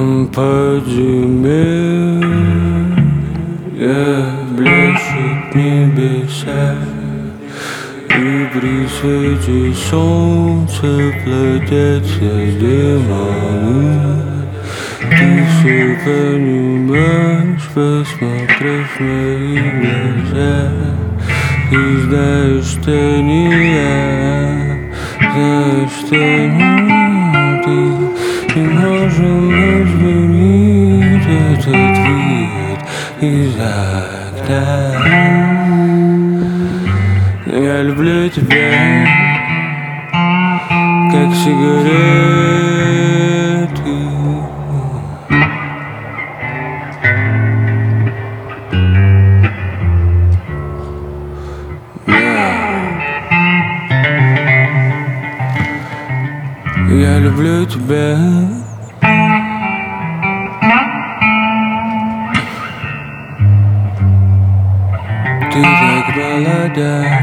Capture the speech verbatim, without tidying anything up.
Подземелья блещут небеса, и при свете солнца плодятся демоны. Ты все понимаешь, посмотрев в мои глаза, и знаешь, что не я, знаешь, что не ты. И можем разбудить этот вид из окна. Я люблю тебя, как сигареты. Я люблю тебя. Ты так молода.